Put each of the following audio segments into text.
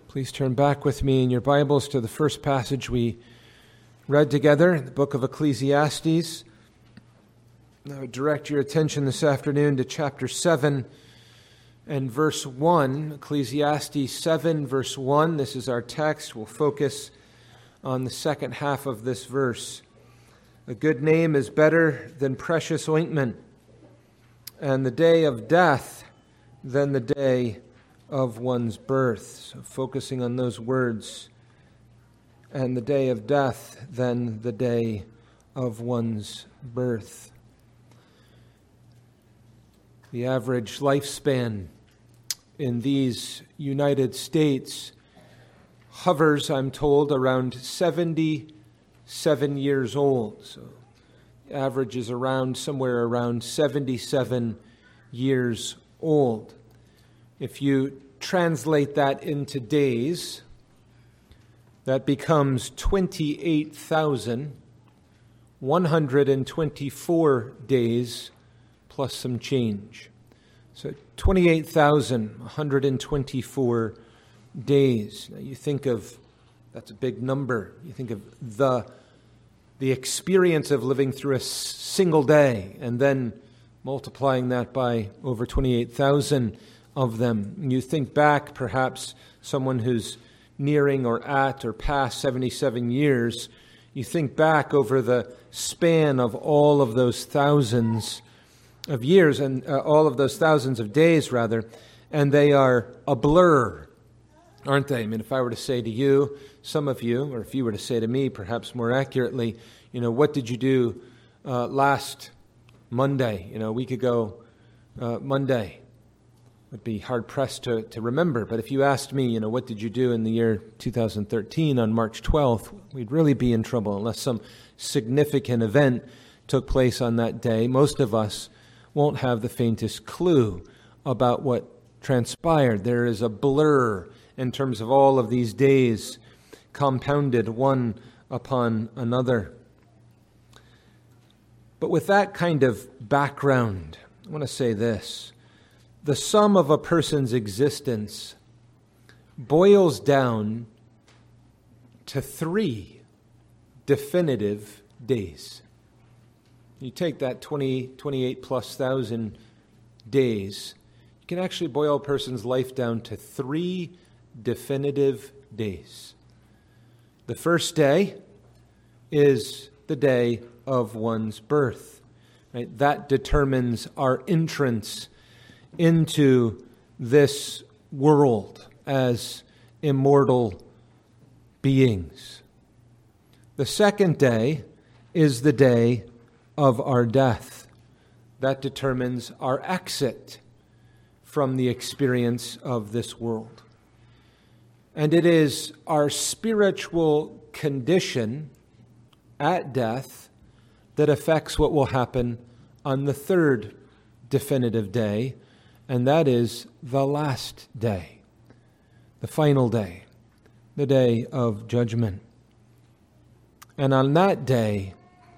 Please turn back with me in your Bibles to the first passage we read together, the book of Ecclesiastes. I would direct your attention this afternoon to chapter 7 and verse 1. Ecclesiastes 7, verse 1. This is our text. We'll focus on the second half of this verse. A good name is better than precious ointment, and the day of death than the day of one's birth. So focusing on those words, and the day of death than the day of one's birth. The average lifespan in these United States hovers, I'm told, around 77 years old. So the average is somewhere around 77 years old. If you translate that into days, that becomes 28,124 days plus some change. So 28,124 days. Now you think of, that's a big number. You think of the experience of living through a single day and then multiplying that by over 28,000 of them. You think back, perhaps someone who's nearing or at or past 77 years, you think back over the span of all of those thousands of years and all of those thousands of days, rather, and they are a blur, aren't they? I mean, if I were to say to you, some of you, or if you were to say to me, perhaps more accurately, what did you do last Monday, a week ago Monday? Would be hard-pressed to remember. But if you asked me, what did you do in the year 2013 on March 12th, we'd really be in trouble unless some significant event took place on that day. Most of us won't have the faintest clue about what transpired. There is a blur in terms of all of these days compounded one upon another. But with that kind of background, I want to say this. The sum of a person's existence boils down to 3 definitive days. You take that 28 plus thousand days, you can actually boil a person's life down to 3 definitive days. The first day is the day of one's birth. Right? That determines our entrance into this world as immortal beings. The second day is the day of our death. That determines our exit from the experience of this world. And it is our spiritual condition at death that affects what will happen on the third definitive day, and that is the last day, the final day, the day of judgment. And on that day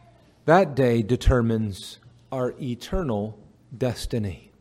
determines our eternal destiny.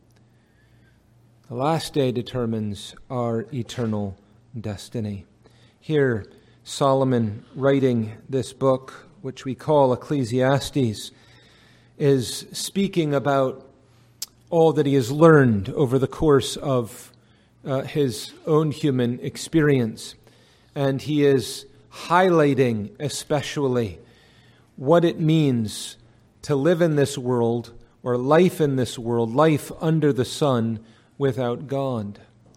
The last day determines our eternal destiny. Here, Solomon, writing this book, which we call Ecclesiastes, is speaking about all that he has learned over the course of his own human experience. And he is highlighting especially what it means to live in this world, or life in this world, life under the sun without God.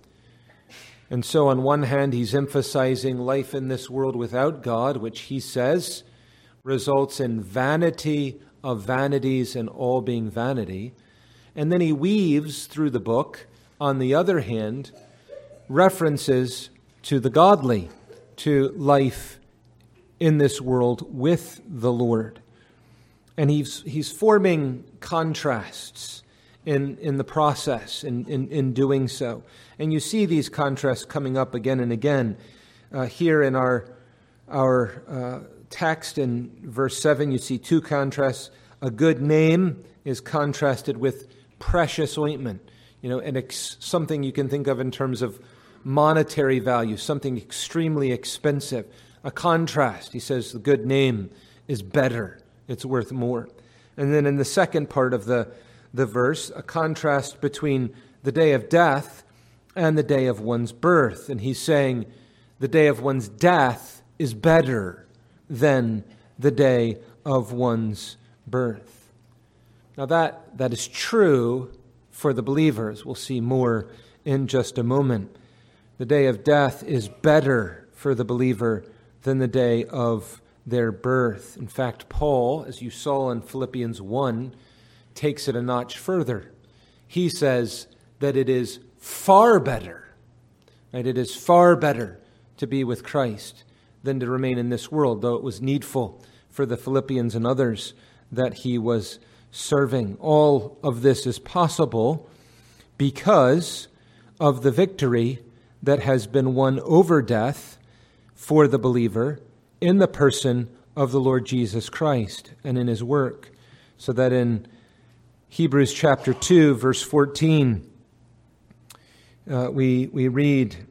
And so on one hand, he's emphasizing life in this world without God, which he says results in vanity of vanities and all being vanity. And then he weaves through the book, on the other hand, references to the godly, to life in this world with the Lord. And he's forming contrasts in the process, in doing so. And you see these contrasts coming up again and again. Here in our text in verse 7, you see 2 contrasts. A good name is contrasted with precious ointment, and something you can think of in terms of monetary value, something extremely expensive. A contrast, he says the good name is better. It's worth more. And then in the second part of the verse, a contrast between the day of death and the day of one's birth. And he's saying the day of one's death is better than the day of one's birth. Now that is true for the believers. We'll see more in just a moment. The day of death is better for the believer than the day of their birth. In fact, Paul, as you saw in Philippians 1, takes it a notch further. He says that it is far better, right? It is far better to be with Christ than to remain in this world, though it was needful for the Philippians and others that he was serving. All of this is possible because of the victory that has been won over death for the believer in the person of the Lord Jesus Christ and in his work. So that in Hebrews chapter 2, verse 14, we read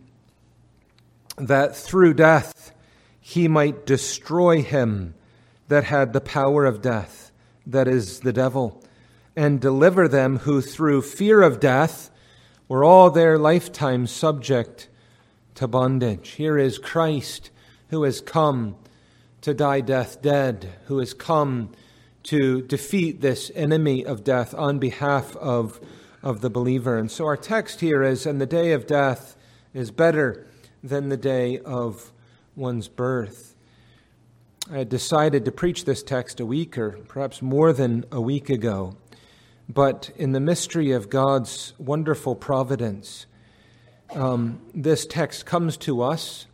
that through death he might destroy him that had the power of death, that is the devil, and deliver them who through fear of death were all their lifetime subject to bondage. Here is Christ who has come to die death dead, who has come to defeat this enemy of death on behalf of the believer. And so our text here is, and the day of death is better than the day of one's birth. I had decided to preach this text a week or perhaps more than a week ago, but in the mystery of God's wonderful providence, this text comes to us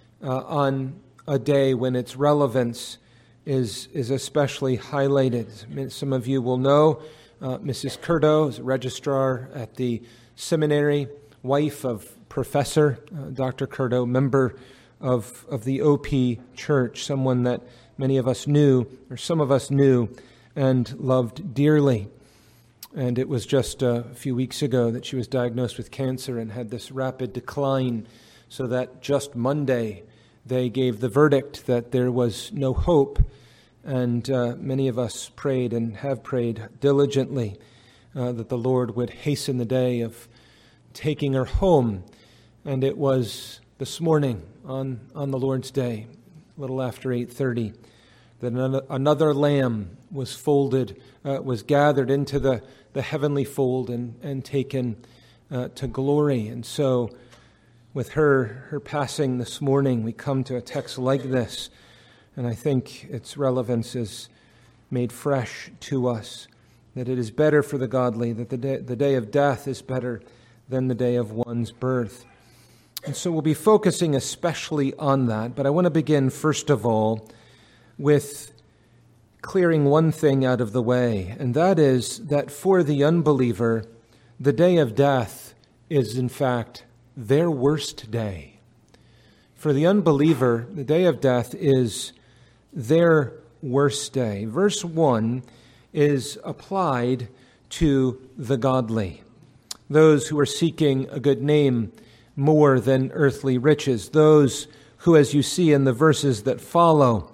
on a day when its relevance is especially highlighted. Some of you will know Mrs. Curdo is a registrar at the seminary, wife of Professor Dr. Curdo, member of the OP Church, someone that many of us knew, or some of us knew, and loved dearly. And it was just a few weeks ago that she was diagnosed with cancer and had this rapid decline, so that just Monday they gave the verdict that there was no hope. And many of us prayed and have prayed diligently that the Lord would hasten the day of taking her home. And it was this morning on the Lord's Day, a little after 8:30, that another lamb was folded, was gathered into the heavenly fold and taken to glory. And so with her passing this morning, we come to a text like this, and I think its relevance is made fresh to us, that it is better for the godly, that the day of death is better than the day of one's birth. And so we'll be focusing especially on that, but I want to begin first of all with clearing one thing out of the way, and that is that for the unbeliever, the day of death is in fact their worst day. For the unbeliever, the day of death is their worst day. Verse 1 is applied to the godly, those who are seeking a good name more than earthly riches, those who, as you see in the verses that follow,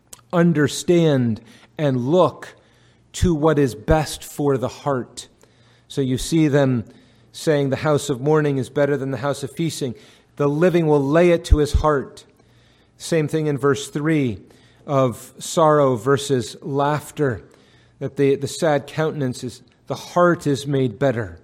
understand and look to what is best for the heart. So you see them saying the house of mourning is better than the house of feasting. The living will lay it to his heart. Same thing in verse 3 of sorrow versus laughter, that the sad countenance is, the heart is made better.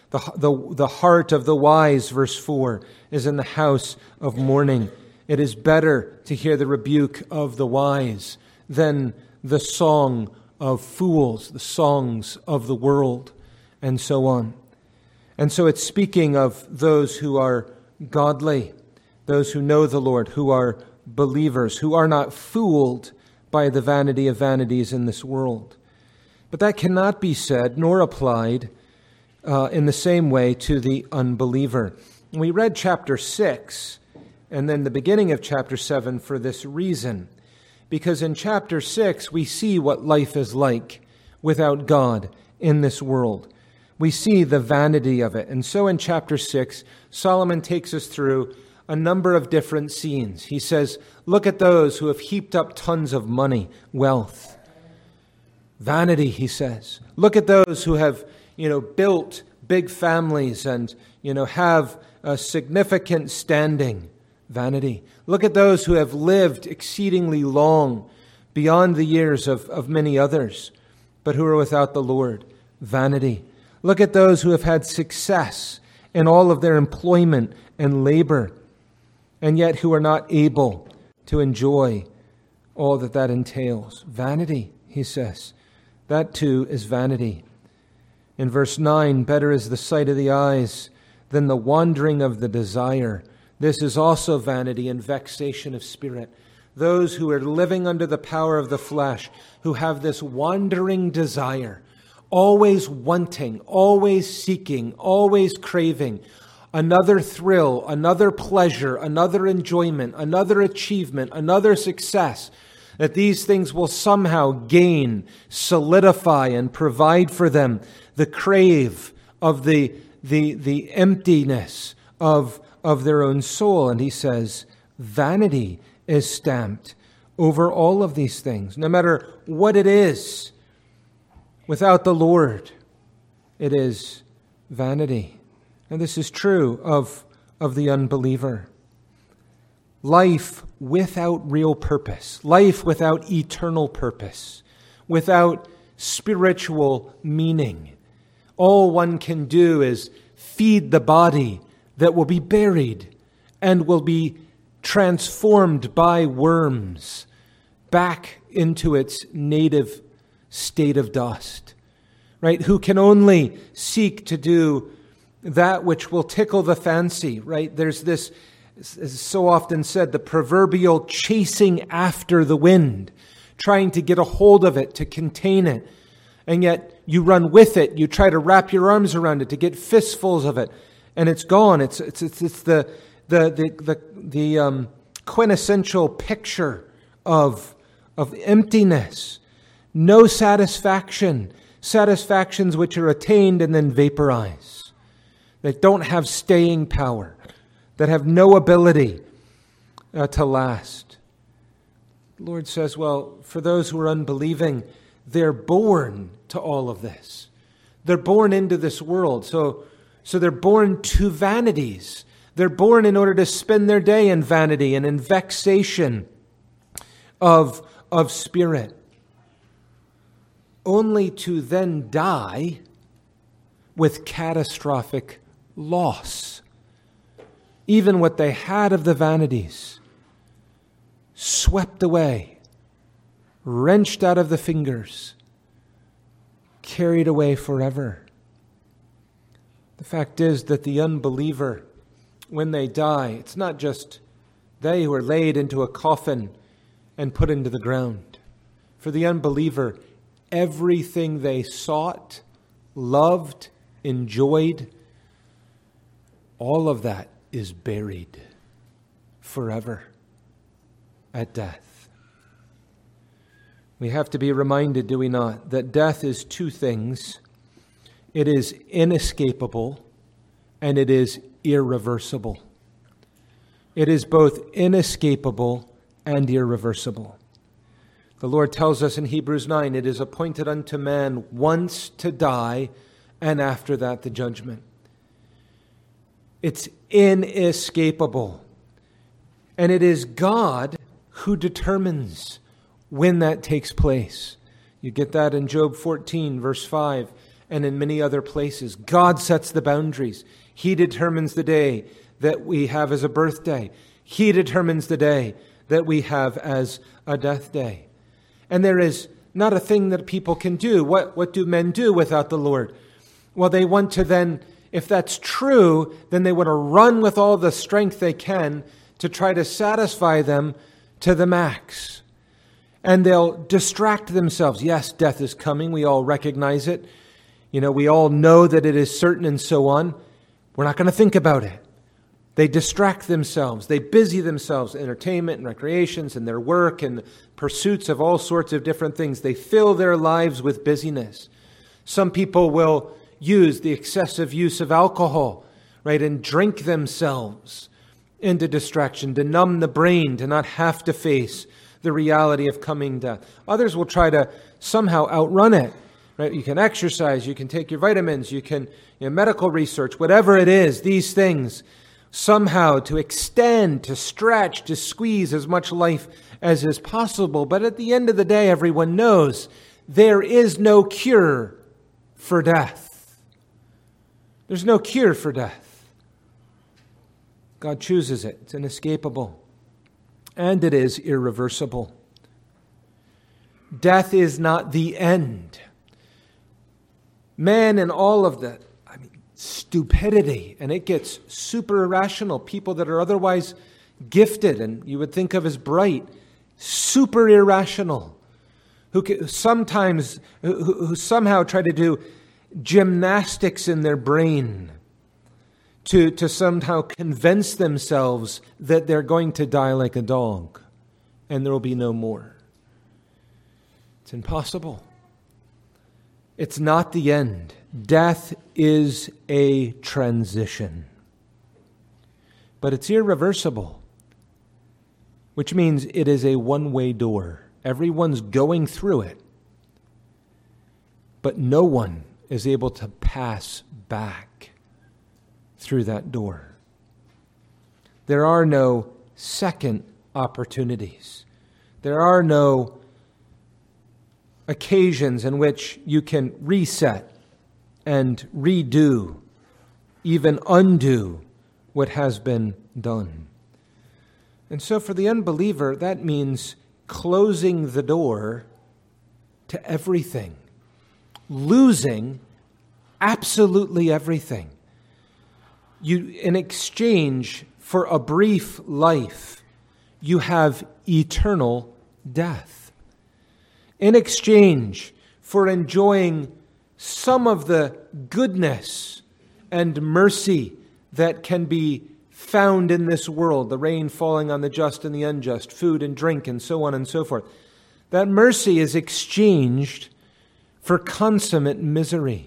The heart of the wise, verse 4, is in the house of mourning. It is better to hear the rebuke of the wise than the song of fools, the songs of the world, and so on. And so it's speaking of those who are godly, those who know the Lord, who are believers, who are not fooled by the vanity of vanities in this world. But that cannot be said nor applied in the same way to the unbeliever. We read chapter 6 and then the beginning of chapter 7 for this reason, because in chapter 6 we see what life is like without God in this world. we see the vanity of it. And so in chapter 6, Solomon takes us through a number of different scenes. He says, look at those who have heaped up tons of money, wealth. Vanity, he says. Look at those who have, built big families and, have a significant standing. Vanity. Look at those who have lived exceedingly long, beyond the years of many others, but who are without the Lord. Vanity. Look at those who have had success in all of their employment and labor, and yet who are not able to enjoy all that entails. Vanity, he says. That too is vanity. In verse 9, better is the sight of the eyes than the wandering of the desire. This is also vanity and vexation of spirit. Those who are living under the power of the flesh, who have this wandering desire, always wanting, always seeking, always craving another thrill, another pleasure, another enjoyment, another achievement, another success, that these things will somehow gain, solidify, and provide for them the crave of the emptiness of their own soul. And he says, vanity is stamped over all of these things. No matter what it is, without the Lord, it is vanity. And this is true of the unbeliever. Life without real purpose, life without eternal purpose, without spiritual meaning. All one can do is feed the body that will be buried and will be transformed by worms back into its native state of dust, right? Who can only seek to do that which will tickle the fancy, right? There's this, as so often said, the proverbial chasing after the wind, trying to get a hold of it, to contain it. And yet you run with it. You try to wrap your arms around it, to get fistfuls of it, and it's gone. It's the quintessential picture of emptiness. No satisfaction. Satisfactions which are attained and then vaporize. That don't have staying power. That have no ability to last. The Lord says, well, for those who are unbelieving, they're born to all of this. They're born into this world. So they're born to vanities. They're born in order to spend their day in vanity and in vexation of spirit, only to then die with catastrophic loss. Even what they had of the vanities, swept away, wrenched out of the fingers, carried away forever. The fact is that the unbeliever, when they die, it's not just they who are laid into a coffin and put into the ground. For the unbeliever, everything they sought, loved, enjoyed, all of that is buried forever at death. We have to be reminded, do we not, that death is two things. It is inescapable and it is irreversible. It is both inescapable and irreversible. The Lord tells us in Hebrews 9, it is appointed unto man once to die, and after that the judgment. It's inescapable. And it is God who determines when that takes place. You get that in Job 14, verse 5, and in many other places. God sets the boundaries. He determines the day that we have as a birthday. He determines the day that we have as a death day. And there is not a thing that people can do. What do men do without the Lord? Well, they want to then, if that's true, then they want to run with all the strength they can to try to satisfy them to the max. And they'll distract themselves. Yes, death is coming. We all recognize it. We all know that it is certain and so on. We're not going to think about it. They distract themselves. They busy themselves in entertainment and recreations and their work and pursuits of all sorts of different things. They fill their lives with busyness. Some people will, use the excessive use of alcohol, right, and drink themselves into distraction to numb the brain, to not have to face the reality of coming death. Others will try to somehow outrun it. Right? You can exercise, you can take your vitamins, you can medical research, whatever it is, these things, somehow to extend, to stretch, to squeeze as much life as is possible. But at the end of the day, everyone knows there is no cure for death. There's no cure for death. God chooses it. It's inescapable. And it is irreversible. Death is not the end. Man and all of the stupidity, and it gets super irrational. People that are otherwise gifted and you would think of as bright, super irrational, who somehow try to do gymnastics in their brain to somehow convince themselves that they're going to die like a dog and there will be no more. It's impossible. It's not the end. Death is a transition. But it's irreversible, which means it is a one-way door. Everyone's going through it, but no one is able to pass back through that door. There are no second opportunities. There are no occasions in which you can reset and redo, even undo what has been done. And so for the unbeliever, that means closing the door to everything, losing absolutely everything. In exchange for a brief life, you have eternal death. In exchange for enjoying some of the goodness and mercy that can be found in this world, the rain falling on the just and the unjust, food and drink, and so on and so forth, that mercy is exchanged for consummate misery.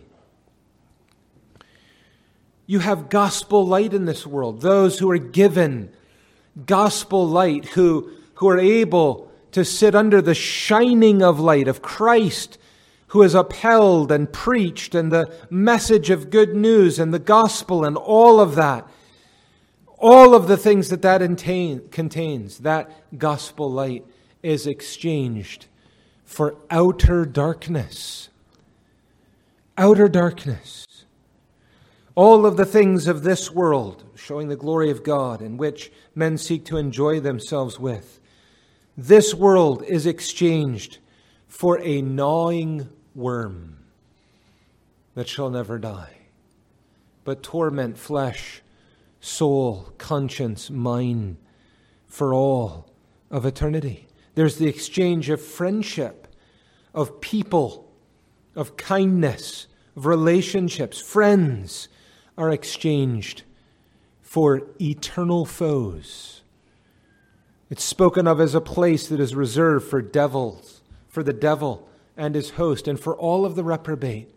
You have gospel light in this world, those who are given gospel light, who are able to sit under the shining of light of Christ, who has upheld and preached, and the message of good news and the gospel and all of that. All of the things that contains, that gospel light is exchanged for outer darkness. Outer darkness. All of the things of this world, showing the glory of God, in which men seek to enjoy themselves with. This world is exchanged for a gnawing worm that shall never die, but torment flesh, soul, conscience, mind for all of eternity. There's the exchange of friendship, of people, of kindness, of relationships. Friends are exchanged for eternal foes. It's spoken of as a place that is reserved for devils, for the devil and his host, and for all of the reprobate.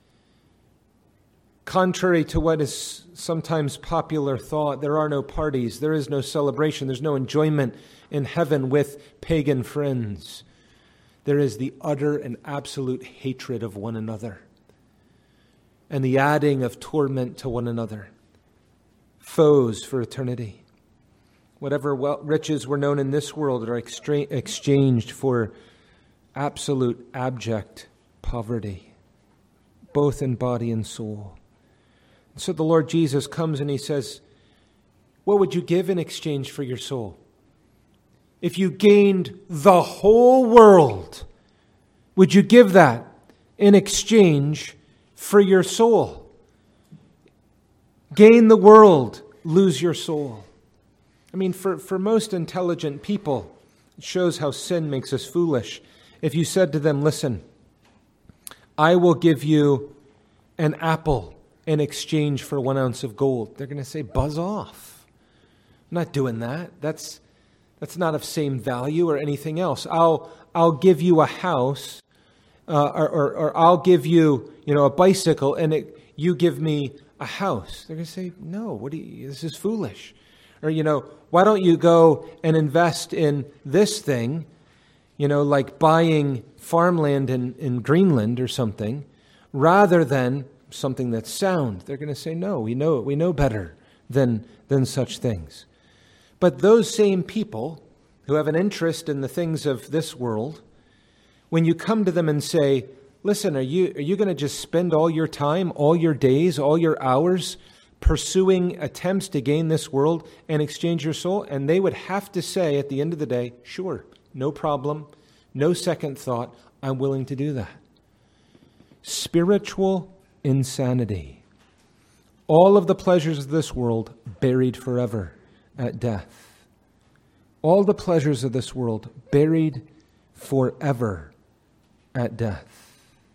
Contrary to what is sometimes popular thought, there are no parties, there is no celebration, there's no enjoyment in heaven with pagan friends. There is the utter and absolute hatred of one another and the adding of torment to one another. Foes for eternity. Whatever riches were known in this world are exchanged for absolute abject poverty, both in body and soul. And so the Lord Jesus comes and he says, what would you give in exchange for your soul? If you gained the whole world, would you give that in exchange for your soul? Gain the world, lose your soul. I mean, for most intelligent people, it shows how sin makes us foolish. If you said to them, listen, I will give you an apple in exchange for 1 ounce of gold, they're going to say, buzz off. I'm not doing that. That's not of same value or anything else. I'll give you a house, or I'll give you, a bicycle, and you give me a house. They're going to say, no, this is foolish. Or, why don't you go and invest in this thing, like buying farmland in Greenland or something, rather than something that's sound. They're going to say, no, we know better than such things. But those same people who have an interest in the things of this world, when you come to them and say, listen, are you going to just spend all your time, all your days, all your hours pursuing attempts to gain this world and exchange your soul? And they would have to say at the end of the day, sure, no problem, no second thought, I'm willing to do that. Spiritual insanity. All of the pleasures of this world buried forever at death. All the pleasures of this world buried forever at death.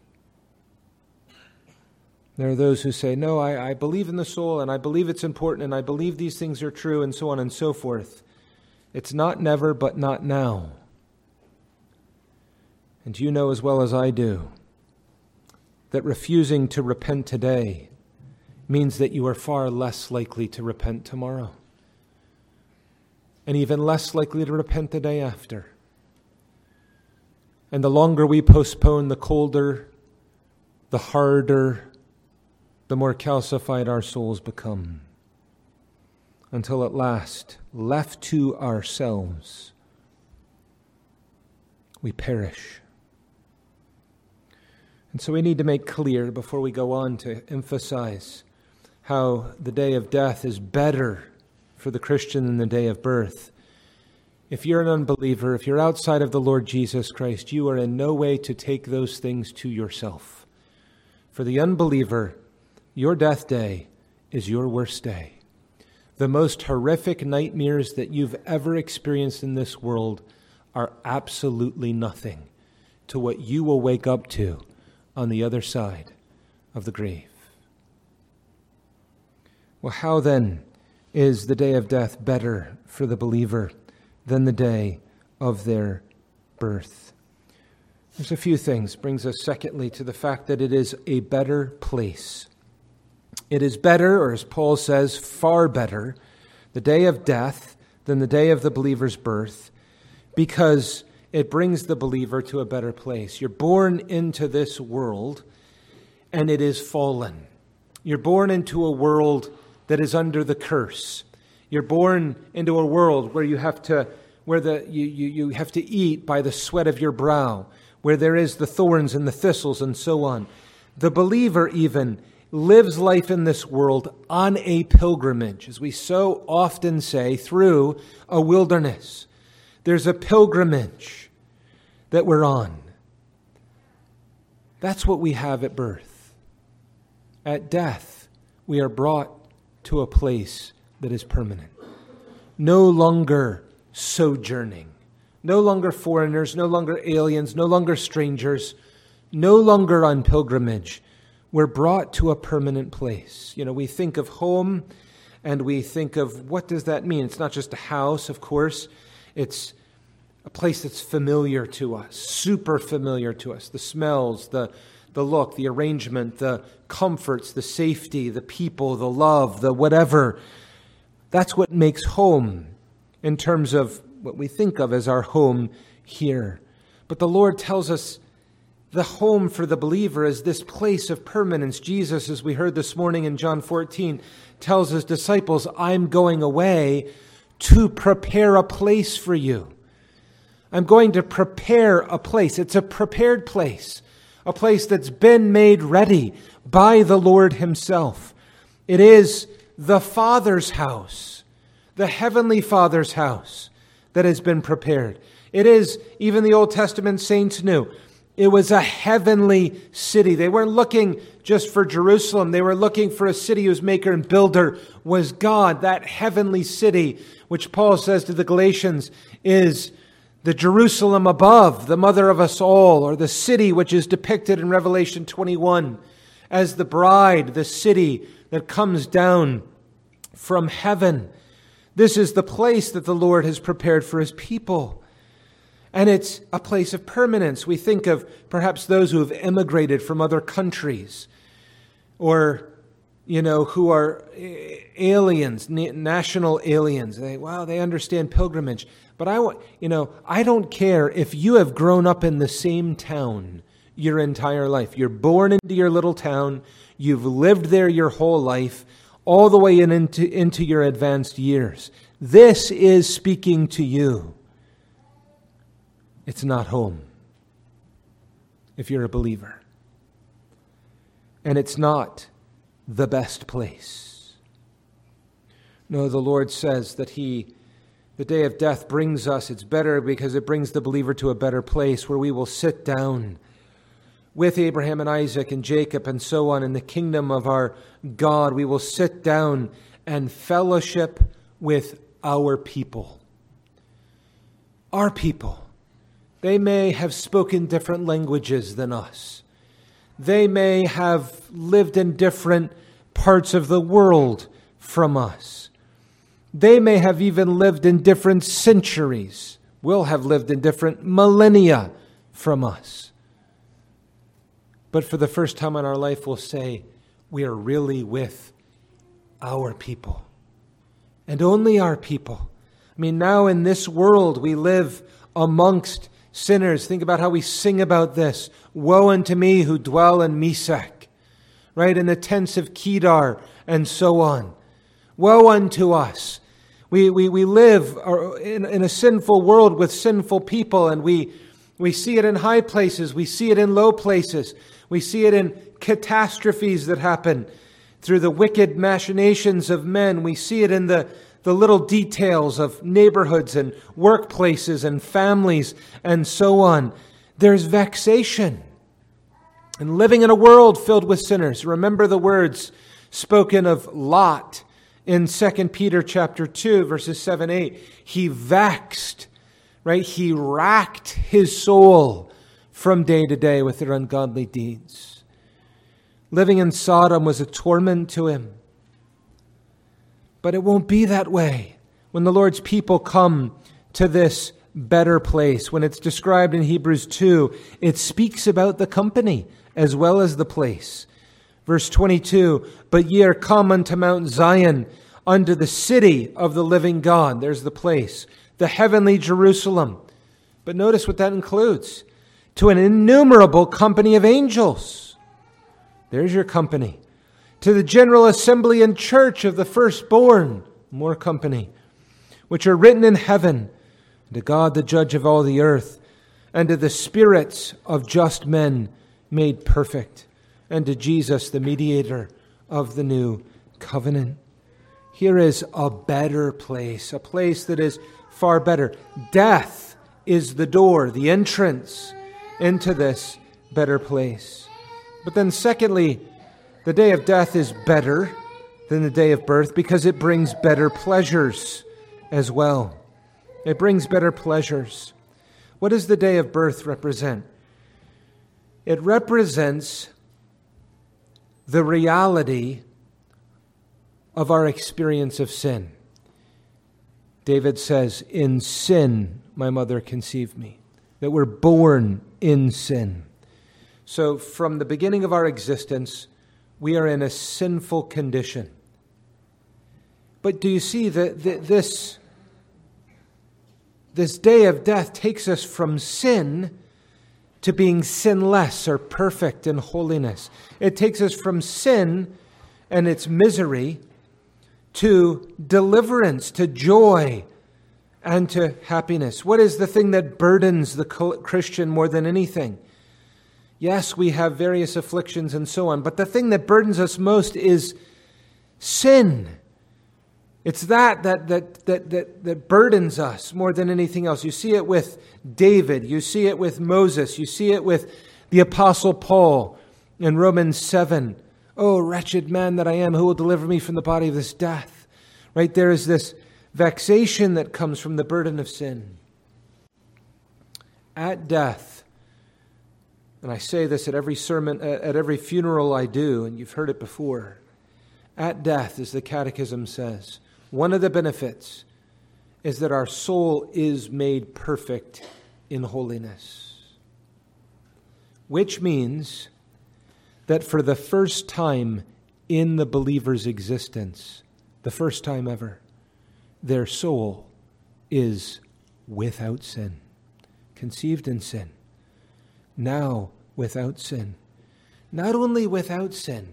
There are those who say, no, I believe in the soul, and I believe it's important, and I believe these things are true, and so on and so forth. It's not never, but not now. And you know as well as I do that refusing to repent today means that you are far less likely to repent tomorrow, and even less likely to repent the day after. And the longer we postpone, the colder, the harder, the more calcified our souls become, until at last, left to ourselves, we perish. And so we need to make clear, before we go on to emphasize how the day of death is better for the Christian than the day of birth. If you're an unbeliever, if you're outside of the Lord Jesus Christ, you are in no way to take those things to yourself. For the unbeliever, your death day is your worst day. The most horrific nightmares that you've ever experienced in this world are absolutely nothing to what you will wake up to on the other side of the grave. Well, how then is the day of death better for the believer than the day of their birth? There's a few things. Brings us secondly to the fact that it is a better place. It is better, or as Paul says, far better, the day of death than the day of the believer's birth, because it brings the believer to a better place. You're born into this world, and it is fallen. You're born into a world that is under the curse. You're born into a world where you have to eat by the sweat of your brow, where there is the thorns and the thistles and so on. The believer even lives life in this world on a pilgrimage, as we so often say, through a wilderness. There's a pilgrimage that we're on. That's what we have at birth. At death, we are brought to a place that is permanent. No longer sojourning. No longer foreigners, no longer aliens, no longer strangers, no longer on pilgrimage. We're brought to a permanent place. We think of home and we think of, what does that mean? It's not just a house, of course. It's a place that's familiar to us, super familiar to us. The smells, the look, the arrangement, the comforts, the safety, the people, the love, the whatever. That's what makes home in terms of what we think of as our home here. But the Lord tells us the home for the believer is this place of permanence. Jesus, as we heard this morning in John 14, tells his disciples, I'm going away to prepare a place for you. I'm going to prepare a place. It's a prepared place, a place that's been made ready by the Lord himself. It is the Father's house, the Heavenly Father's house that has been prepared. It is, even the Old Testament saints knew, it was a heavenly city. They weren't looking just for Jerusalem. They were looking for a city whose maker and builder was God. That heavenly city, which Paul says to the Galatians, is the Jerusalem above, the mother of us all, or the city which is depicted in Revelation 21 as the bride, the city that comes down from heaven. This is the place that the Lord has prepared for his people. And it's a place of permanence. We think of perhaps those who have emigrated from other countries, or who are aliens, national aliens. They understand pilgrimage. But I don't care if you have grown up in the same town your entire life. You're born into your little town. You've lived there your whole life, all the way into your advanced years. This is speaking to you. It's not home, if you're a believer. And it's not the best place. No, the Lord says that the day of death brings us, it's better because it brings the believer to a better place where we will sit down with Abraham and Isaac and Jacob and so on in the kingdom of our God. We will sit down and fellowship with our people. Our people. They may have spoken different languages than us. They may have lived in different parts of the world from us. They may have even lived in different centuries. Will have lived in different millennia from us. But for the first time in our life, we'll say, we are really with our people. And only our people. I mean, now in this world, we live amongst sinners. Think about how we sing about this. Woe unto me who dwell in Mesech, right? In the tents of Kedar and so on. Woe unto us. We live in a sinful world with sinful people, and we see it in high places. We see it in low places. We see it in catastrophes that happen through the wicked machinations of men. We see it in the little details of neighborhoods and workplaces and families and so on. There's vexation. And living in a world filled with sinners. Remember the words spoken of Lot in 2 Peter chapter 2, verses 7-8. He vexed, right? He racked his soul from day to day with their ungodly deeds. Living in Sodom was a torment to him. But it won't be that way when the Lord's people come to this better place. When it's described in Hebrews 2, it speaks about the company as well as the place. Verse 22, but ye are come unto Mount Zion, unto the city of the living God. There's the place. The heavenly Jerusalem. But notice what that includes. To an innumerable company of angels. There's your company. To the general assembly and church of the firstborn. More company. Which are written in heaven. To God the judge of all the earth. And to the spirits of just men made perfect. And to Jesus the mediator of the new covenant. Here is a better place. A place that is far better. Death is the door, the entrance into this better place. But then secondly, the day of death is better than the day of birth because it brings better pleasures as well. It brings better pleasures. What does the day of birth represent? It represents the reality of our experience of sin. David says, in sin my mother conceived me. That we're born in sin. So from the beginning of our existence, we are in a sinful condition. But do you see that this day of death takes us from sin to being sinless or perfect in holiness? It takes us from sin and its misery to deliverance, to joy, and to happiness. What is the thing that burdens the Christian more than anything? Yes, we have various afflictions and so on, but the thing that burdens us most is sin. It's that burdens us more than anything else. You see it with David. You see it with Moses. You see it with the Apostle Paul in Romans 7. Oh, wretched man that I am, who will deliver me from the body of this death? Right, there is this vexation that comes from the burden of sin. At death, and I say this at every sermon, at every funeral I do, and you've heard it before. At death, as the Catechism says, one of the benefits is that our soul is made perfect in holiness. Which means that for the first time in the believer's existence, the first time ever, their soul is without sin, conceived in sin, now without sin. Not only without sin,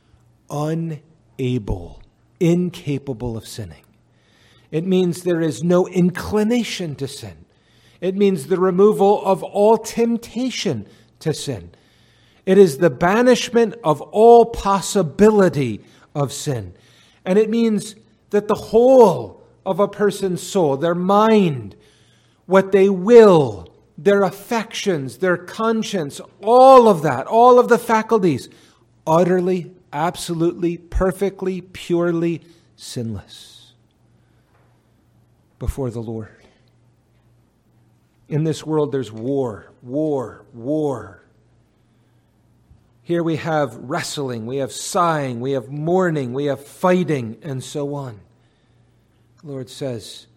unable, incapable of sinning. It means there is no inclination to sin. It means the removal of all temptation to sin. It is the banishment of all possibility of sin. And it means that the whole of a person's soul, their mind, what they will, their affections, their conscience, all of that, all of the faculties, utterly, absolutely, perfectly, purely sinless before the Lord. In this world, there's war, war, war. Here we have wrestling, we have sighing, we have mourning, we have fighting, and so on. The Lord says,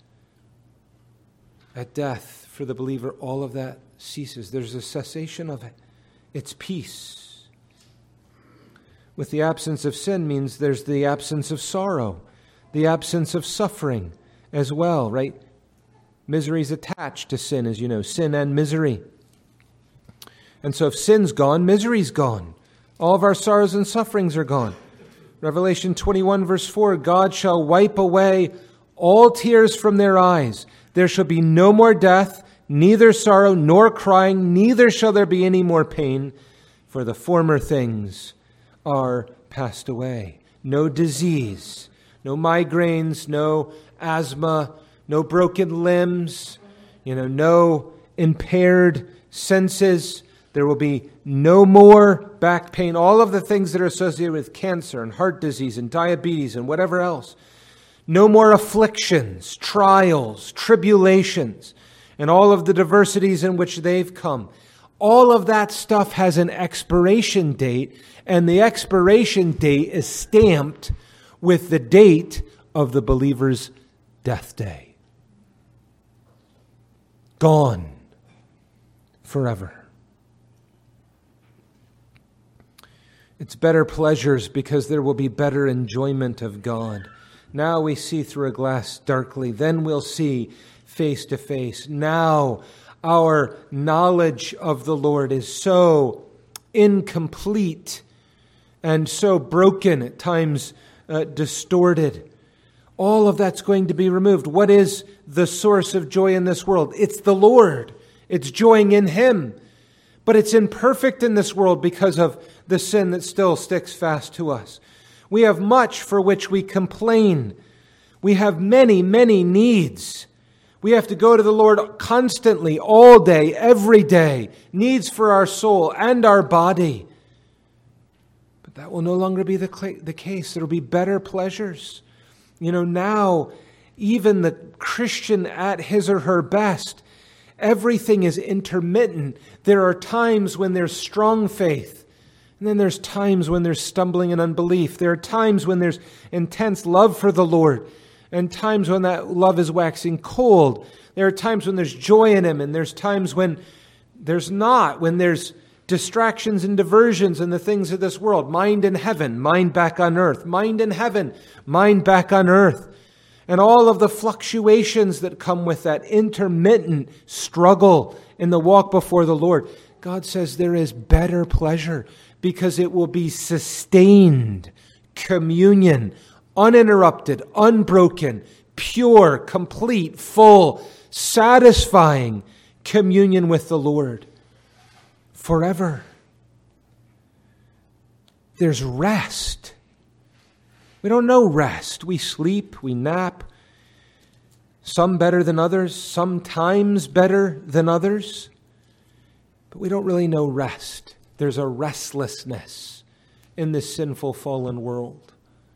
at death, for the believer, all of that ceases. There's a cessation of it. It's peace. With the absence of sin means there's the absence of sorrow, the absence of suffering as well, right? Misery is attached to sin, as you know, sin and misery. And so if sin's gone, misery's gone. All of our sorrows and sufferings are gone. Revelation 21 verse 4, God shall wipe away all tears from their eyes. There shall be no more death, neither sorrow nor crying, neither shall there be any more pain, for the former things are passed away. No disease, no migraines, no asthma, no broken limbs, no impaired senses. There will be no more back pain, all of the things that are associated with cancer and heart disease and diabetes and whatever else. No more afflictions, trials, tribulations, and all of the diversities in which they've come. All of that stuff has an expiration date, and the expiration date is stamped with the date of the believer's death day. Gone forever. It's better pleasures because there will be better enjoyment of God. Now we see through a glass darkly, then we'll see face to face. Now our knowledge of the Lord is so incomplete and so broken, at times distorted. All of that's going to be removed. What is the source of joy in this world? It's the Lord. It's joying in Him. But it's imperfect in this world because of the sin that still sticks fast to us. We have much for which we complain. We have many, many needs. We have to go to the Lord constantly, all day, every day. Needs for our soul and our body. But that will no longer be the case. There will be better pleasures. Now, even the Christian at his or her best, everything is intermittent. There are times when there's strong faith. And then there's times when there's stumbling and unbelief. There are times when there's intense love for the Lord. And times when that love is waxing cold. There are times when there's joy in Him. And there's times when there's not. When there's distractions and diversions in the things of this world. Mind in heaven, mind back on earth. Mind in heaven, mind back on earth. And all of the fluctuations that come with that intermittent struggle in the walk before the Lord. God says there is better pleasure because it will be sustained communion, uninterrupted, unbroken, pure, complete, full, satisfying communion with the Lord forever. There's rest. We don't know rest. We sleep, we nap, some better than others, sometimes better than others, but we don't really know rest. There's a restlessness in this sinful, fallen world.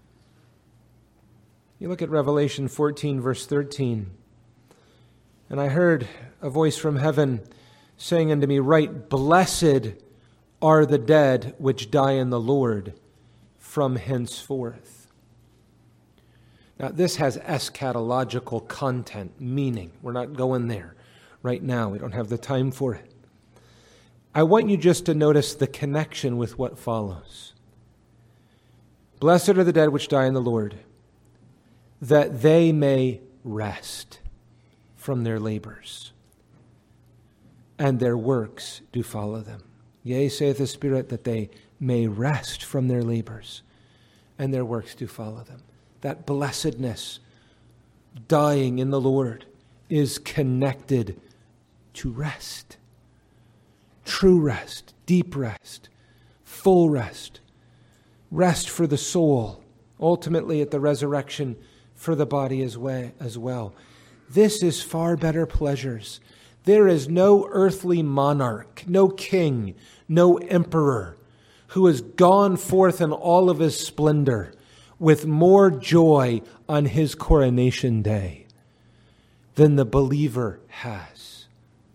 You look at Revelation 14, verse 13. And I heard a voice from heaven saying unto me, Write, blessed are the dead which die in the Lord from henceforth. Now, this has eschatological content, meaning. We're not going there right now. We don't have the time for it. I want you just to notice the connection with what follows. Blessed are the dead which die in the Lord, that they may rest from their labors, and their works do follow them. Yea, saith the Spirit, that they may rest from their labors, and their works do follow them. That blessedness, dying in the Lord, is connected to rest. True rest, deep rest, full rest. Rest for the soul, ultimately at the resurrection for the body as well. This is far better pleasures. There is no earthly monarch, no king, no emperor who has gone forth in all of his splendor with more joy on his coronation day than the believer has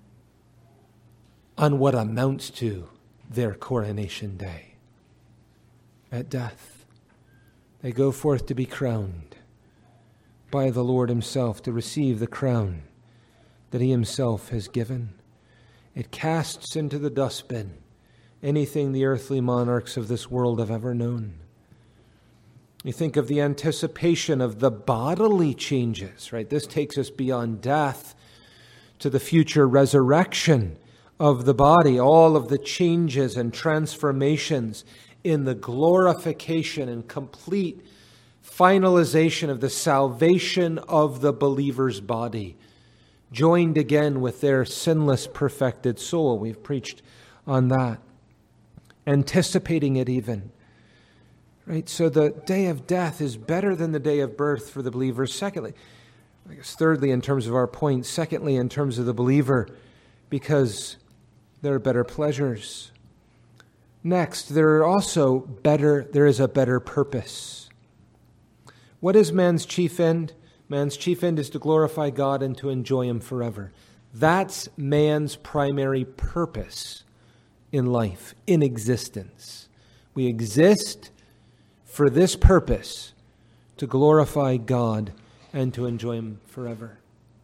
on what amounts to their coronation day. At death, they go forth to be crowned by the Lord himself, to receive the crown that he himself has given. It casts into the dustbin anything the earthly monarchs of this world have ever known. You think of the anticipation of the bodily changes, right? This takes us beyond death to the future resurrection of the body, all of the changes and transformations in the glorification and complete finalization of the salvation of the believer's body, joined again with their sinless, perfected soul. We've preached on that, anticipating it even. Right? So the day of death is better than the day of birth for the believer. Secondly, I guess thirdly, in terms of our point, secondly, in terms of the believer, because there are better pleasures. Next, there is a better purpose. What is man's chief end? Man's chief end is to glorify God and to enjoy him forever. That's man's primary purpose in life, in existence. We exist for this purpose, to glorify God and to enjoy him forever.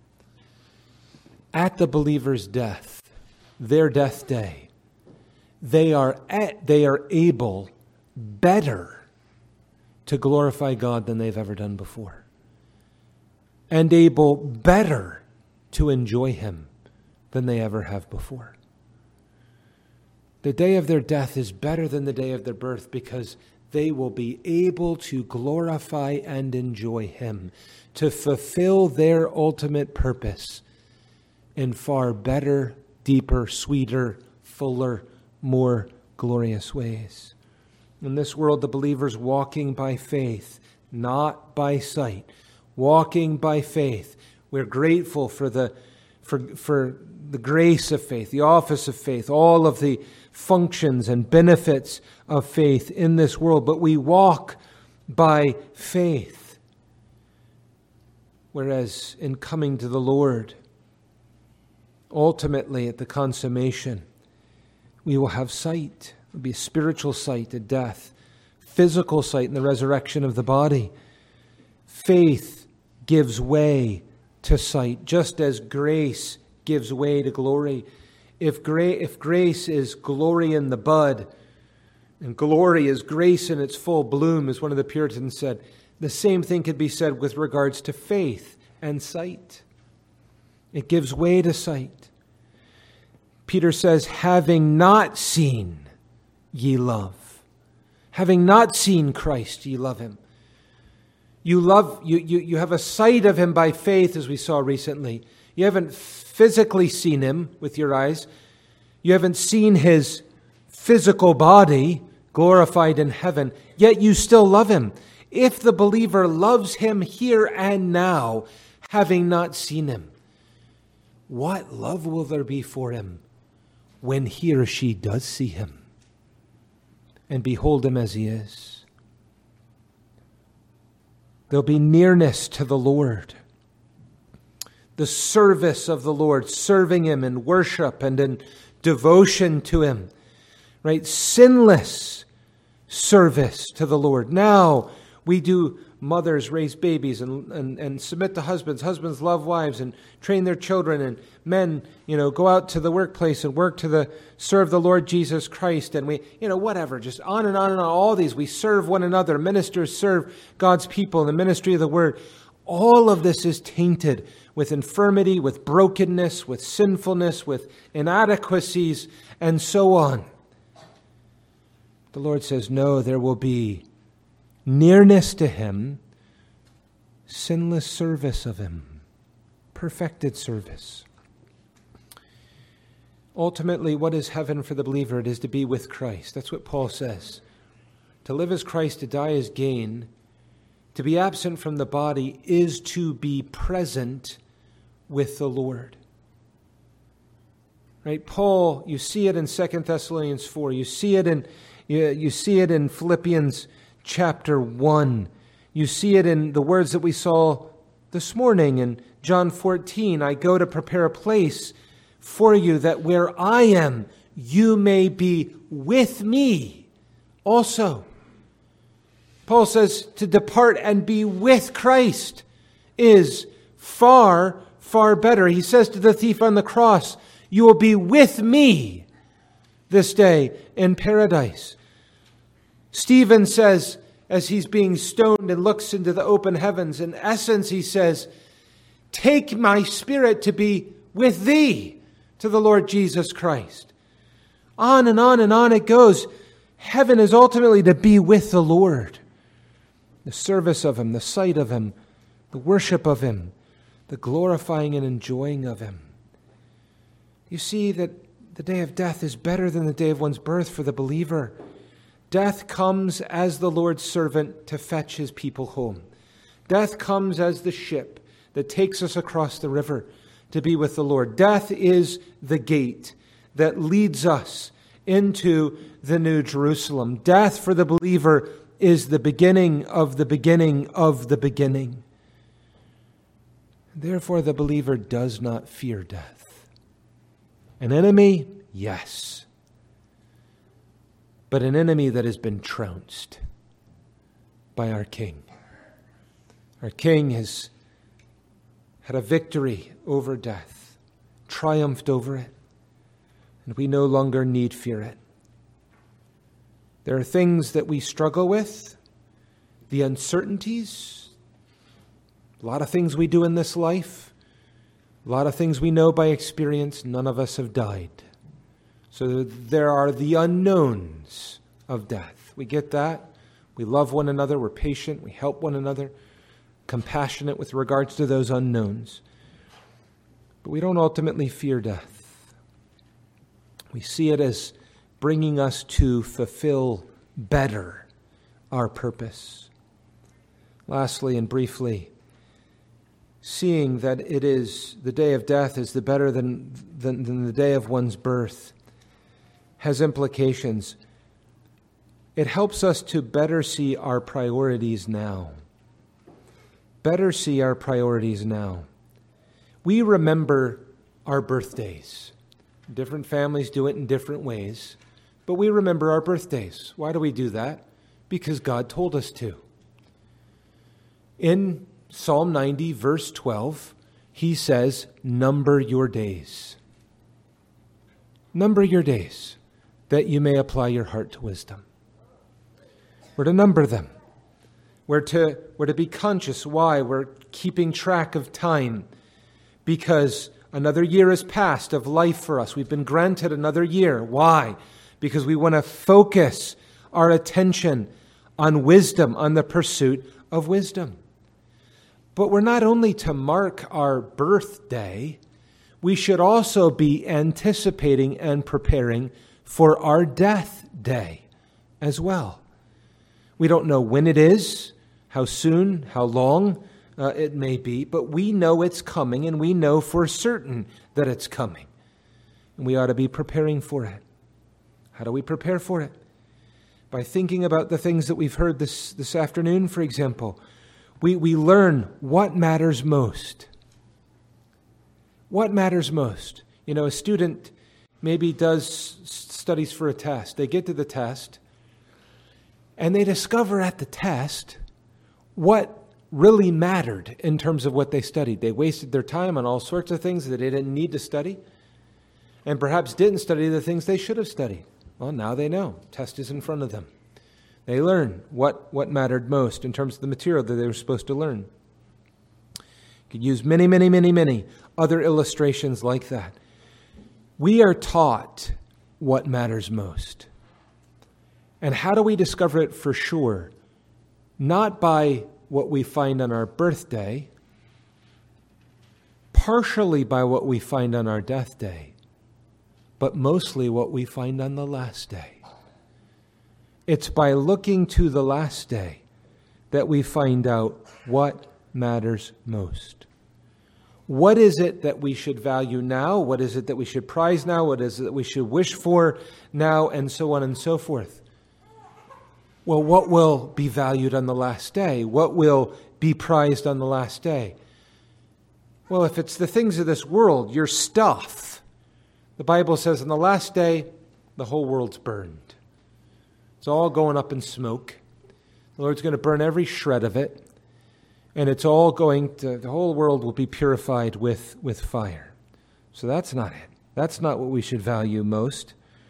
At the believer's death, their death day, they are able better to glorify God than they've ever done before, and able better to enjoy him than they ever have before. The day of their death is better than the day of their birth because they will be able to glorify and enjoy him, to fulfill their ultimate purpose in far better, deeper, sweeter, fuller, more glorious ways. In this world, the believer's walking by faith, not by sight. Walking by faith. We're grateful for the grace of faith, the office of faith, all of the functions and benefits of faith in this world. But we walk by faith. Whereas in coming to the Lord, ultimately at the consummation, we will have sight. It will be a spiritual sight at death, physical sight in the resurrection of the body. Faith gives way to sight, just as grace gives way to glory. If grace is glory in the bud, and glory is grace in its full bloom, as one of the Puritans said, the same thing could be said with regards to faith and sight. It gives way to sight. Peter says, having not seen, ye love. Having not seen Christ, ye love him. You have a sight of him by faith, as we saw recently. You haven't physically seen him with your eyes. You haven't seen his physical body glorified in heaven, yet you still love him. If the believer loves him here and now, having not seen him, what love will there be for him when he or she does see him and behold him as he is? There'll be nearness to the Lord, the service of the Lord, serving him in worship and in devotion to him, right? Sinless service to the Lord. Now we do mothers raise babies and submit to husbands. Husbands love wives and train their children. And men, go out to the workplace and work to serve the Lord Jesus Christ. And we, whatever, just on and on and on. All these, we serve one another. Ministers serve God's people in the ministry of the word. All of this is tainted with infirmity, with brokenness, with sinfulness, with inadequacies, and so on. The Lord says, no, there will be nearness to Him, sinless service of Him, perfected service. Ultimately, what is heaven for the believer? It is to be with Christ. That's what Paul says. To live as Christ, to die as gain. To be absent from the body is to be present with the Lord. Right? Paul, you see it in 2 Thessalonians 4. You see it in Philippians chapter 1. You see it in the words that we saw this morning in John 14. I go to prepare a place for you, that where I am, you may be with me also. Paul says to depart and be with Christ is far, far better. He says to the thief on the cross, you will be with me this day in paradise. Stephen says, as he's being stoned and looks into the open heavens, in essence he says, take my spirit to be with thee, to the Lord Jesus Christ. On and on and on it goes. Heaven is ultimately to be with the Lord. The service of Him, the sight of Him, the worship of Him, the glorifying and enjoying of Him. You see that the day of death is better than the day of one's birth for the believer. Death comes as the Lord's servant to fetch His people home. Death comes as the ship that takes us across the river to be with the Lord. Death is the gate that leads us into the New Jerusalem. Death for the believer is the beginning of the beginning of the beginning. Therefore, the believer does not fear death. An enemy, yes. But an enemy that has been trounced by our King. Our King has had a victory over death, triumphed over it, and we no longer need fear it. There are things that we struggle with, the uncertainties, a lot of things we do in this life, a lot of things we know by experience. None of us have died. So there are the unknowns of death. We get that. We love one another. We're patient. We help one another. Compassionate with regards to those unknowns. But we don't ultimately fear death. We see it as bringing us to fulfill better our purpose. Lastly and briefly, seeing that it is the day of death is the better than the day of one's birth has implications. It helps us to better see our priorities now. Better see our priorities now. We remember our birthdays. Different families do it in different ways, but we remember our birthdays. Why do we do that? Because God told us to. In Psalm 90, verse 12, He says, number your days. Number your days, that you may apply your heart to wisdom. We're to number them. We're to be conscious. Why? We're keeping track of time because another year has passed of life for us. We've been granted another year. Why? Because we want to focus our attention on wisdom, on the pursuit of wisdom. But we're not only to mark our birthday, we should also be anticipating and preparing for our death day as well. We don't know when it is, how soon, how long it may be, but we know it's coming and we know for certain that it's coming. And we ought to be preparing for it. How do we prepare for it? By thinking about the things that we've heard this afternoon, for example. We learn what matters most. What matters most? A student maybe does studies for a test. They get to the test, and they discover at the test what really mattered in terms of what they studied. They wasted their time on all sorts of things that they didn't need to study, and perhaps didn't study the things they should have studied. Well, now they know. Test is in front of them. They learn what mattered most in terms of the material that they were supposed to learn. You could use many other illustrations like that. We are taught what matters most. And how do we discover it for sure? Not by what we find on our birthday, partially by what we find on our death day, but mostly what we find on the last day. It's by looking to the last day that we find out what matters most. What is it that we should value now? What is it that we should prize now? What is it that we should wish for now? And so on and so forth. Well, what will be valued on the last day? What will be prized on the last day? Well, if it's the things of this world, your stuff, the Bible says on the last day, the whole world's burned. It's all going up in smoke. The Lord's going to burn every shred of it. And it's all the whole world will be purified with fire. So that's not it. That's not what we should value most.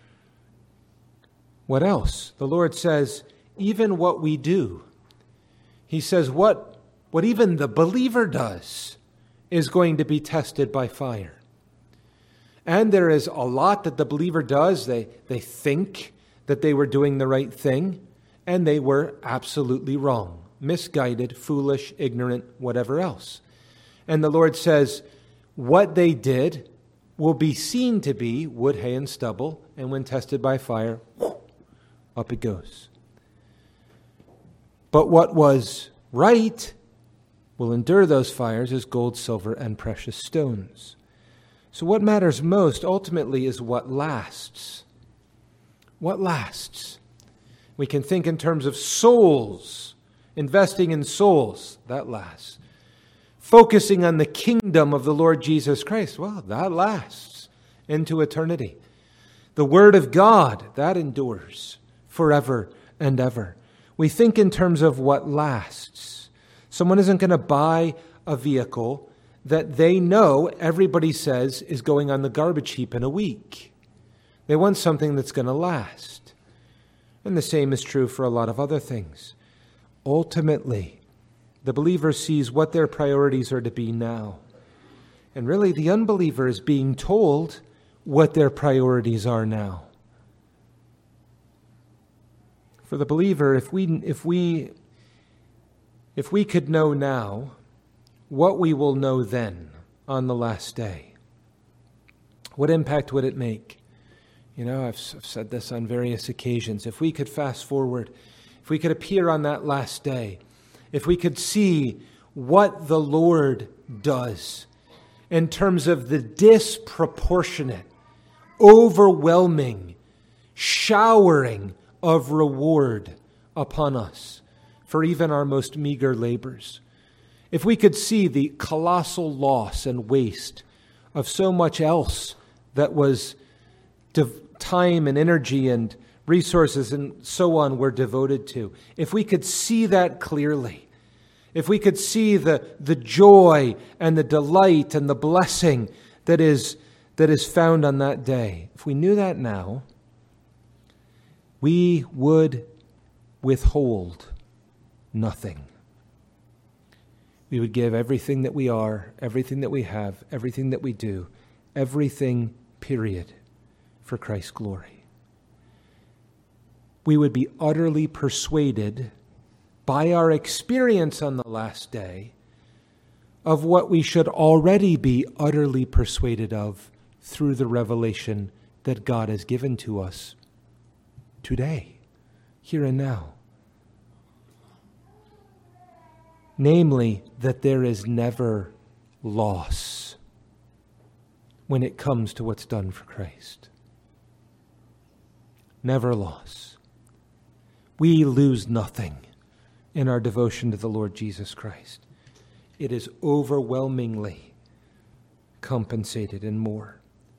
What else? The Lord says, even what we do. He says what even the believer does is going to be tested by fire. And there is a lot that the believer does. They think that they were doing the right thing, and they were absolutely wrong. Misguided, foolish, ignorant, whatever else. And the Lord says, what they did will be seen to be wood, hay, and stubble, and when tested by fire, up it goes. But what was right will endure those fires as gold, silver, and precious stones. So what matters most ultimately is what lasts. What lasts? We can think in terms of souls, investing in souls, that lasts. Focusing on the kingdom of the Lord Jesus Christ, well, that lasts into eternity. The Word of God, that endures forever and ever. We think in terms of what lasts. Someone isn't going to buy a vehicle that they know everybody says is going on the garbage heap in a week. They want something that's going to last. And the same is true for a lot of other things. Ultimately, the believer sees what their priorities are to be now. And really, the unbeliever is being told what their priorities are now. For the believer, if we could know now what we will know then on the last day, what impact would it make? You know, I've said this on various occasions. If we could fast forward, if we could appear on that last day, if we could see what the Lord does in terms of the disproportionate, overwhelming, showering of reward upon us for even our most meager labors. If we could see the colossal loss and waste of so much else that was time and energy and resources and so on were devoted to, if we could see that clearly, if we could see the joy and the delight and the blessing that is found on that day, if we knew that now, we would withhold nothing. We would give everything that we are, everything that we have, everything that we do, everything, period, for Christ's glory. We would be utterly persuaded by our experience on the last day of what we should already be utterly persuaded of through the revelation that God has given to us today, here and now. Namely, that there is never loss when it comes to what's done for Christ. Never loss. We lose nothing in our devotion to the Lord Jesus Christ. It is overwhelmingly compensated and more.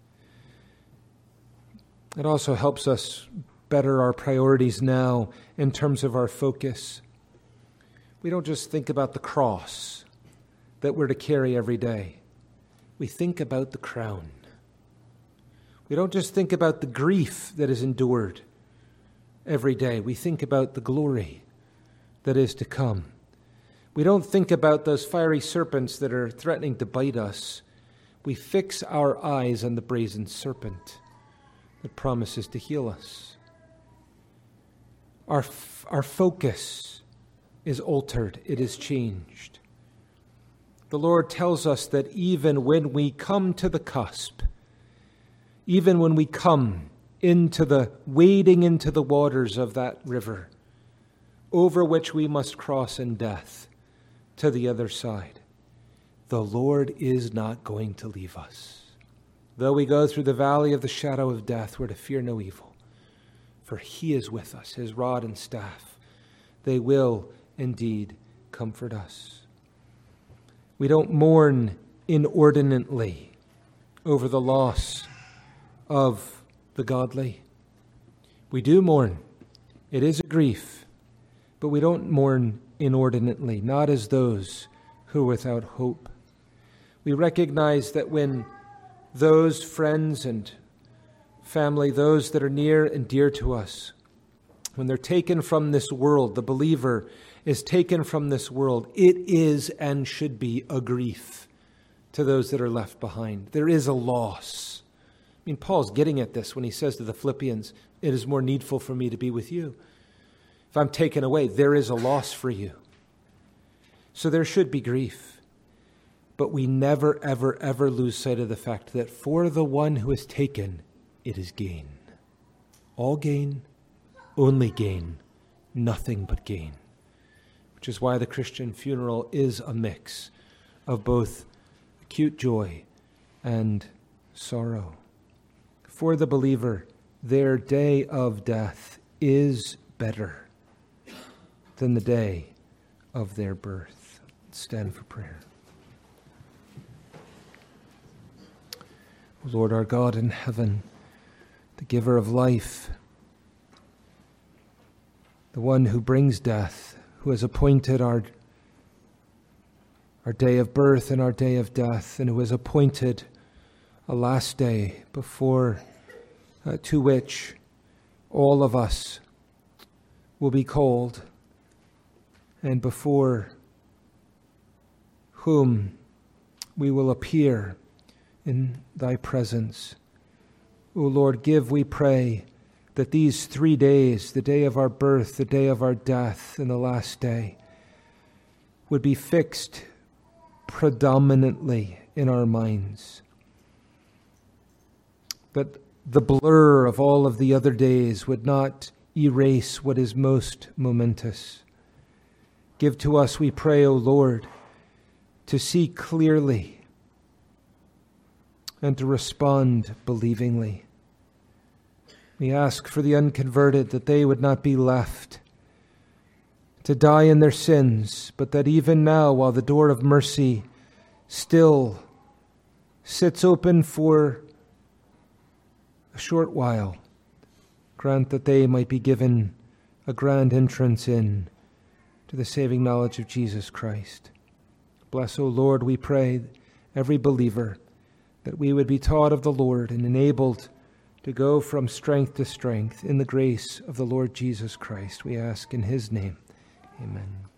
It also helps us better our priorities now in terms of our focus. we don't just think about the cross that we're to carry every day. We think about the crown. We don't just think about the grief that is endured every day. We think about the glory that is to come. We don't think about those fiery serpents that are threatening to bite us. We fix our eyes on the brazen serpent that promises to heal us. Our focus is altered. It is changed. The Lord tells us that even when we come to the cusp, even when we come wading into the waters of that river, over which we must cross in death to the other side, the Lord is not going to leave us. Though we go through the valley of the shadow of death, we're to fear no evil, for he is with us. His rod and staff, they will indeed comfort us. We don't mourn inordinately over the loss of the godly. We do mourn. It is a grief, but we don't mourn inordinately, not as those who are without hope. We recognize that when those friends and family, those that are near and dear to us, when they're taken from this world, the believer is taken from this world, it is and should be a grief to those that are left behind. There is a loss. I mean, Paul's getting at this when he says to the Philippians, it is more needful for me to be with you. If I'm taken away, there is a loss for you. So there should be grief. But we never, ever, ever lose sight of the fact that for the one who is taken, it is gain. All gain, only gain, nothing but gain. Which is why the Christian funeral is a mix of both acute joy and sorrow. For the believer, their day of death is better than the day of their birth. Let's stand for prayer. Lord our God in heaven, the giver of life, the one who brings death, who has appointed our day of birth and our day of death, and who has appointed a last day before to which all of us will be called, and before whom we will appear in thy presence. O Lord, give, we pray, that these 3 days, the day of our birth, the day of our death, and the last day, would be fixed predominantly in our minds. That the blur of all of the other days would not erase what is most momentous. Give to us, we pray, O Lord, to see clearly and to respond believingly. We ask for the unconverted that they would not be left to die in their sins, but that even now, while the door of mercy still sits open for a short while, grant that they might be given a grand entrance in to the saving knowledge of Jesus Christ. Bless, O Lord, we pray, every believer, that we would be taught of the Lord and enabled to go from strength to strength in the grace of the Lord Jesus Christ. We ask in his name. Amen.